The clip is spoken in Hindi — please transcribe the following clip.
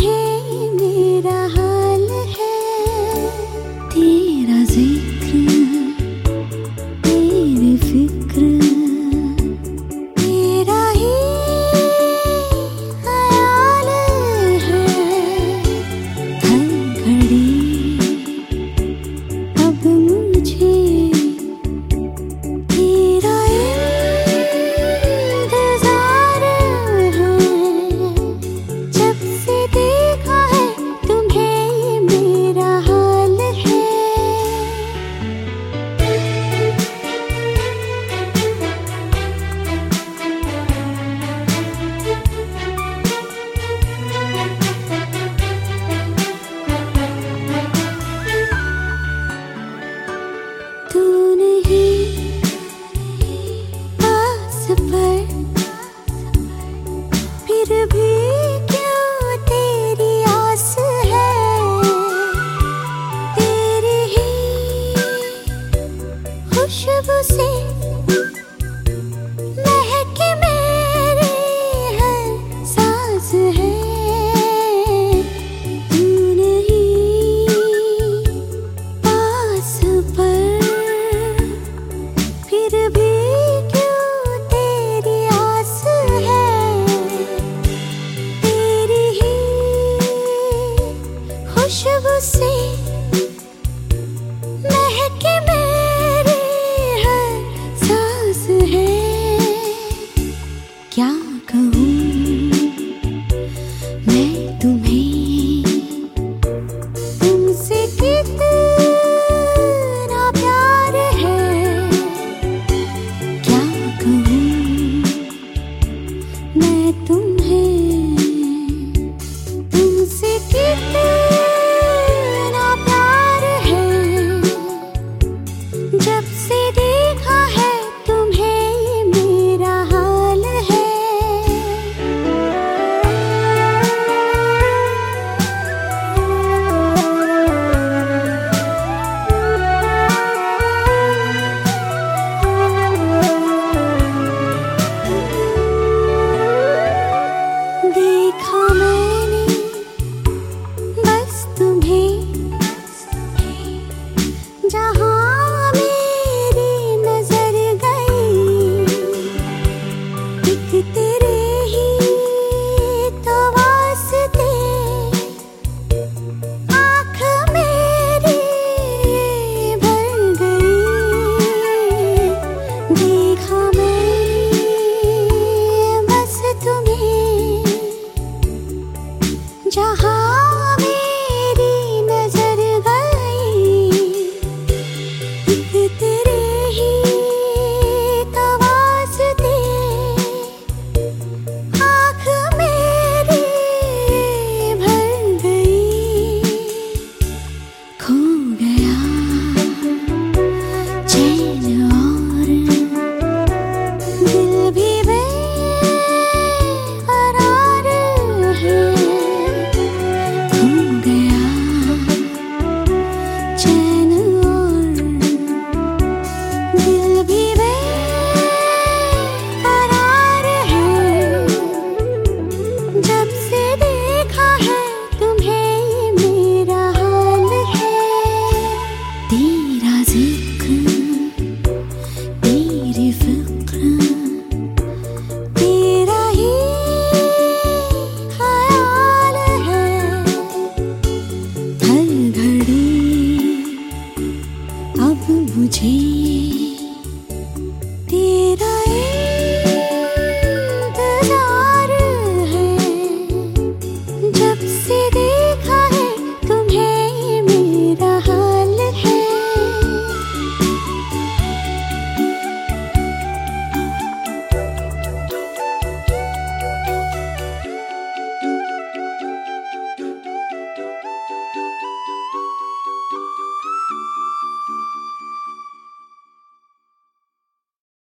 तुम्हें मेरा हाल है, तेरा जिक्र, तेरी फिक्र, तेरा ही ख्याल है हर घड़ी। अब मुझे तेरा इंतजार है, जब से देखा है तुम्हें ये मेरा हाल है। तू नहीं पास पर फिर भी क्यों तेरी आस है, तेरी ही खुशबू से महके मेरे हर सांस है। तू नहीं पास पर फिर भी क्यों तेरी आस है, तेरी ही खुशबू से महके मेरे हर सांस है। क्या कहूँ मैं तुम्हें, तुमसे कितना प्यार है। क्या कहूँ मैं तुम्हें, तुमसे कितना प्यार है, जब से देखा है तुम्हें ये मेरा हाल है। देखा मैंने बस तुम्हें, जहाँ मेरी नजर गई, एक तेरे ही तो वास्ते आँख मेरी भर गई। देखा मैंने बस तुम्हें, जहाँ